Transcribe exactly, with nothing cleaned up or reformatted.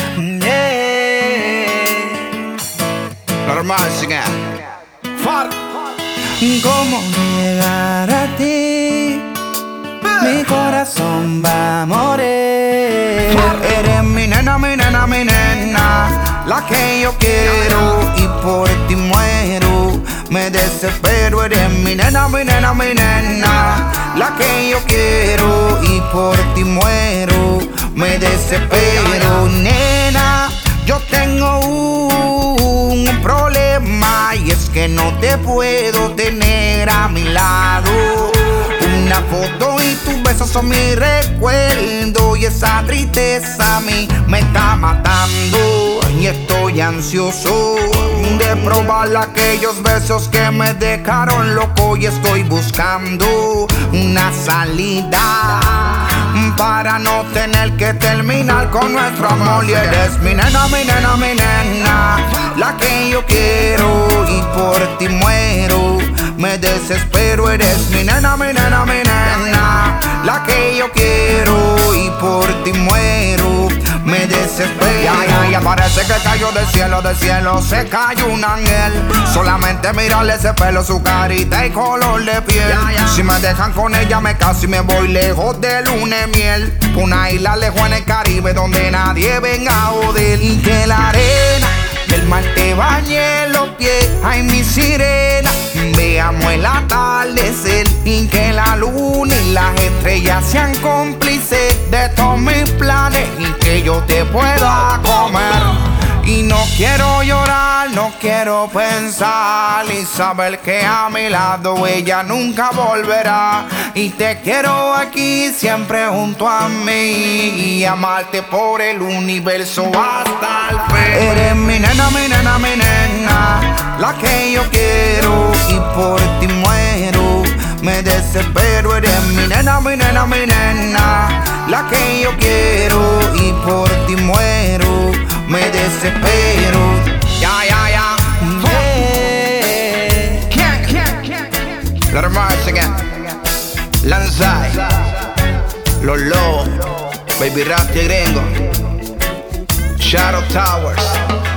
Yeah. Normal, sigue. Far. ¿Cómo llegar a ti? Mi corazón va a morir. Eres mi nena, mi nena, mi nena, la que yo quiero y por ti muero. Me desespero, eres mi nena, mi nena, mi nena, la que yo quiero y por ti muero. Me desespero, nena, yo tengo un problema y es que no te puedo tener a mi lado. Una foto y tus besos son mi recuerdo y esa tristeza a mí me está matando y estoy ansioso de probar aquellos besos que me dejaron loco y estoy buscando una salida para no tener que terminar con nuestro amor. Y eres mi nena, mi nena, mi nena, la que yo quiero y por ti muero. Me desespero, eres mi nena, mi nena, mi nena, la que yo quiero y por ti muero. Me desespero. Ya, ya, ya parece que cayó del cielo, del cielo se cayó un ángel. Solamente mirarle ese pelo, su carita y color de piel. Si me dejan con ella me caso y me voy lejos de luna y miel. Una isla lejos en el Caribe donde nadie venga a joder. Y que la arena del mar te bañe los pies. Ay, mi sirena, veamos el atardecer y que la luna y las estrellas sean cómplices de todos mis planes y que yo te pueda comer. Y no quiero llorar, no quiero pensar y saber que a mi lado ella nunca volverá. Y te quiero aquí siempre junto a mí y amarte por el universo hasta el fin. Eres mi nena, mi nena, mi nena, la que yo quiero y por ti muero. Me desespero, eres mi nena, mi nena, mi nena, la que yo quiero y por ti muero. Me desespero. Ya, ya, ya. Let her march again. Lanzai, Los Lobos, Baby Rap y Gringo, Shadow Towers.